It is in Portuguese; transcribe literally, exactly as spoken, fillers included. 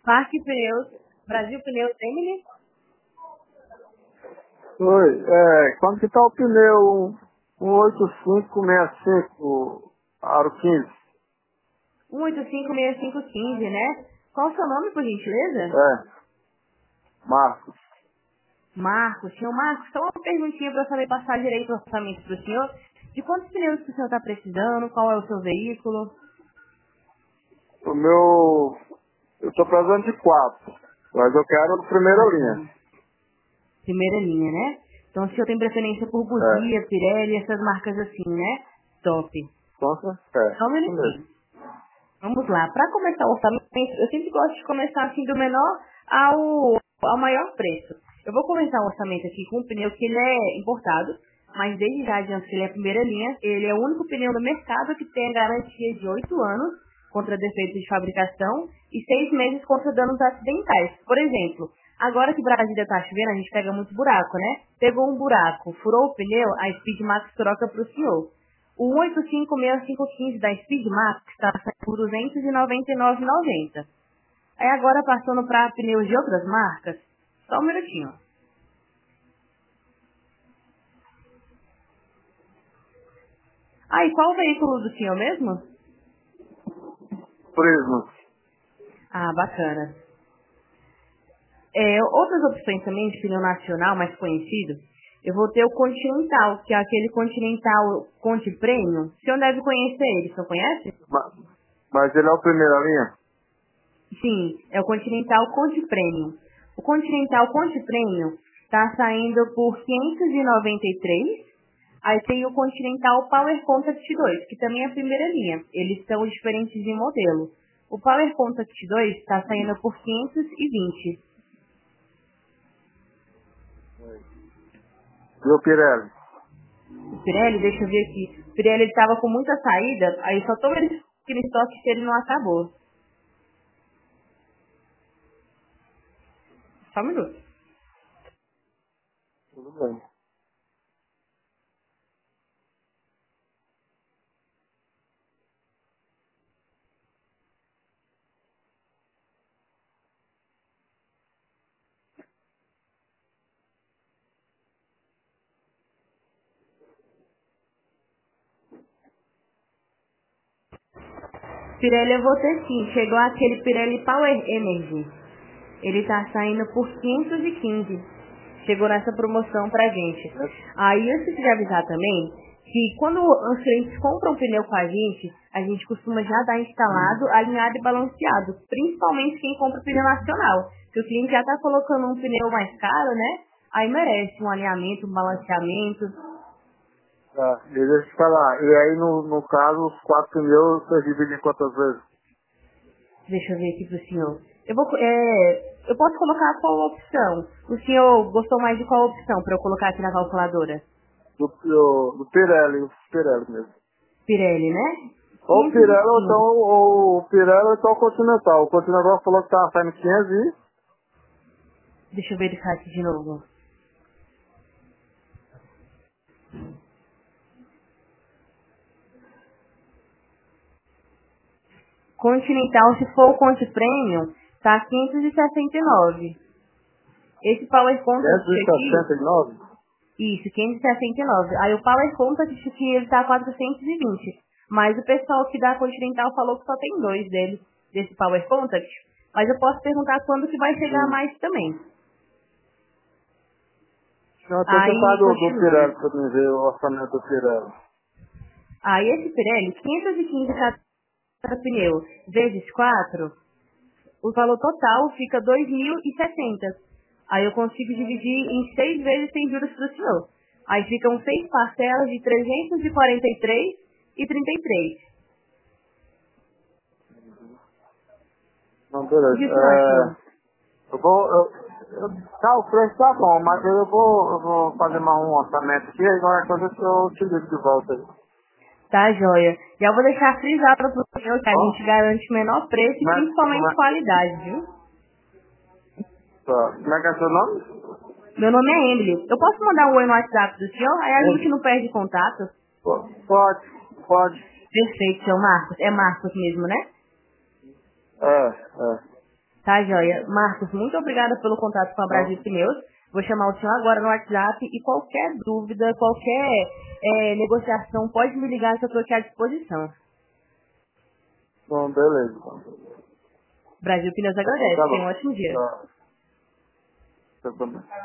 Parque Pneus, Brasil Pneus, Emily? Oi, é, quanto que tá o pneu um oito cinco seis cinco, aro quinze? um oito cinco seis cinco um cinco, né? Qual o seu nome, por gentileza? É, Marcos. Marcos. Senhor Marcos, só uma perguntinha para saber passar direito o orçamento para o senhor. De quantos pneus que o senhor está precisando? Qual é o seu veículo? O meu, eu tô precisando de quatro, mas eu quero a primeira linha. Primeira linha, né? Então o senhor tem preferência por É, Bugia, Pirelli, essas marcas assim, né? Top. com certeza. Só um É, isso minutinho. mesmo. Vamos lá. Para começar o orçamento, eu sempre gosto de começar assim do menor ao, ao maior preço. Eu vou começar o orçamento aqui com um pneu que ele é importado, mas desde já adianto que ele é a primeira linha. Ele é o único pneu do mercado que tem a garantia de oito anos contra defeitos de fabricação e seis meses contra danos acidentais. Por exemplo, agora que Brasília está chovendo, a gente pega muito buraco, né? Pegou um buraco, furou o pneu, a Speedmax troca para o senhor. O um oito cinco seis cinco um cinco da Speedmax está saindo por duzentos e noventa e nove reais e noventa centavos. Aí agora passando para pneus de outras marcas, só um minutinho. Ah, e qual o veículo do senhor mesmo? Prisma. Ah, bacana. É, outras opções também de pneu nacional mais conhecido, eu vou ter o Continental, que é aquele Continental Conti Premium. O senhor deve conhecer ele, o senhor conhece? Mas, mas ele é o primeira linha? Sim, é o Continental Conti Premium. O Continental Conti Premium está saindo por quinhentos e noventa e três reais. Aí tem o Continental Power Contact dois, que também é a primeira linha. Eles são diferentes de modelo. O Power Contact dois está saindo por quinhentos e vinte. E o Pirelli? O Pirelli, deixa eu ver aqui. O Pirelli estava com muita saída, aí só tô verificando aquele estoque se ele não acabou. Só um minuto. Tudo bem. Pirelli eu vou ter sim. Chegou aquele Pirelli Power Energy. Ele tá saindo por quinhentos e quinze. Chegou nessa promoção pra gente. Aí eu preciso avisar também que quando os clientes compram pneu com a gente, a gente costuma já dar instalado, alinhado e balanceado. Principalmente quem compra pneu nacional. Que o cliente já tá colocando um pneu mais caro, né? Aí merece um alinhamento, um balanceamento. Tá, e deixa eu te falar, e aí no, no caso, os quatro pneus, você divide em quantas vezes? Deixa eu ver aqui pro senhor. Eu vou, é, eu posso colocar qual opção? O senhor gostou mais de qual opção para eu colocar aqui na calculadora? Do, do, do Pirelli, o Pirelli mesmo. Pirelli, né? Ou o Pirelli, ou então quinhentos e quinze. ou o Pirelli, ou então o Continental. O Continental falou que tava saindo quinhentos e... Deixa eu verificar aqui de novo. Continental, se for o Conte Premium, tá quinhentos e sessenta e nove. Esse Power Contact quinhentos e aqui, sessenta e nove? isso, quinhentos e sessenta e nove. Aí o Power Contact aqui, ele tá quatrocentos e vinte. Mas o pessoal que da Continental falou que só tem dois deles, desse Power Contact. Mas eu posso perguntar quando que vai chegar Sim. mais também. Não, então você fala Aí, do, do continuando. Pirelli pra mim ver o orçamento do Pirelli. Aí esse Pirelli, quinhentos e quinze cada pneu, vezes quatro, o valor total fica dois mil e sessenta. Aí eu consigo dividir em seis vezes sem juros para o senhor. Aí ficam seis parcelas de trezentos e quarenta e três e trinta e três. Não, O que beleza. o senhor achou? É, eu vou... Eu, eu, tá, o preço tá bom, mas eu vou, eu vou fazer mais um orçamento aqui, aí qualquer coisa eu te ligo de volta aí. Tá, joia. Já vou deixar frisado para o senhor que a Ó, gente garante menor preço e como é, como principalmente é, qualidade, viu? tá, como é que é seu nome? Meu nome é Emily. Eu posso mandar um oi no WhatsApp do senhor? Aí a É, gente não perde contato. po- pode, pode. Perfeito, seu Marcos. É Marcos mesmo, né? É, é. Tá, joia? Marcos, muito obrigada pelo contato com a Brasil Pneus. Vou chamar o senhor agora no WhatsApp e qualquer dúvida, qualquer é, negociação, pode me ligar que eu estou aqui à disposição. Bom, beleza. Brasil Pneus agradece. Tá Tenha um bom. ótimo dia. Tá. Tá bom.